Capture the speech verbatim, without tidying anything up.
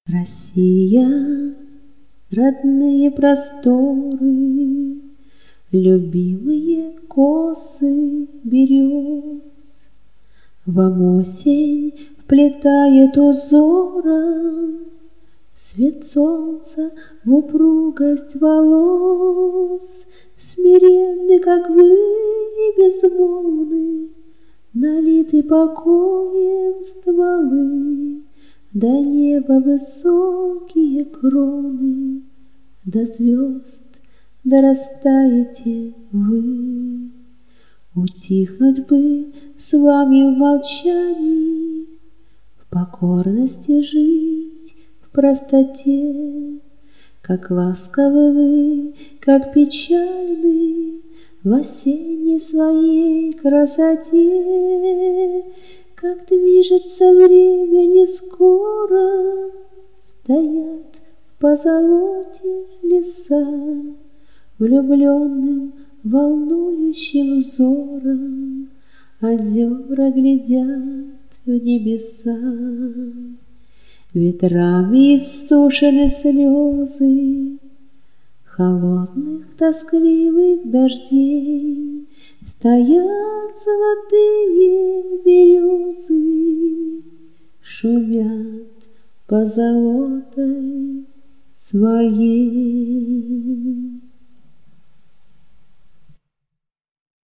Россия, родные просторы, любимые косы берез, вам осень вплетает узором свет солнца в упругость волос, смиренный, как вы, безмолвный, налиты покоем стволы, до неба высокие кроны, до звезд дорастаете вы. Утихнуть бы с вами в молчании, в покорности жить, в простоте, как ласковы вы, как печальны в осенней своей красоте. Как движется время не скоро, стоят в позолоте леса, влюбленным волнующим взором озера глядят в небеса. Ветрами иссушены слезы холодных тоскливых дождей, стоят золотые березы, шумят позолотой своей.